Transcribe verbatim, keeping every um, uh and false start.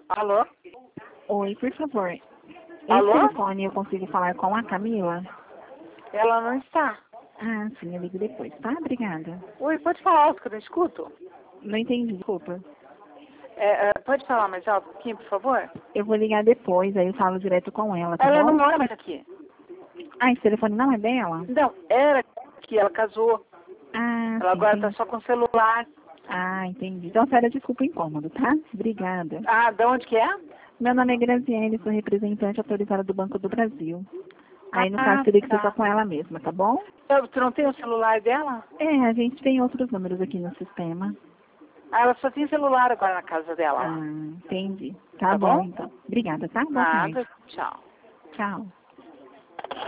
Alô? Oi, por favor. Esse Alô? telefone eu consigo falar com a Camila? Ela não está. Ah, sim, eu ligo depois, tá? Obrigada. Oi, pode falar alto que eu não escuto? Não entendi, desculpa. É, é, pode falar mais alto um pouquinho, por favor? Eu vou ligar depois, aí eu falo direto com ela, tá Ela bom? não mora mais aqui. Ah, esse telefone não é dela? Não, era que ela casou. Ah, Ela sim, agora tá entendi. só com celular. Ah, entendi. Então, sério, desculpa o incômodo, tá? Obrigada. Ah, de onde que é? Meu nome é Graziele, sou representante autorizada do Banco do Brasil. Aí, no caso, Ah, teria que ser só tá. com ela mesma, tá bom? Eu- Tu não tem o celular dela? É, a gente tem outros números aqui no sistema. Ah, ela só tem celular agora na casa dela. Ah, entendi. Tá Tá bom, bom? então. Obrigada, tá? Boa tarde. Nada. Tchau. Tchau.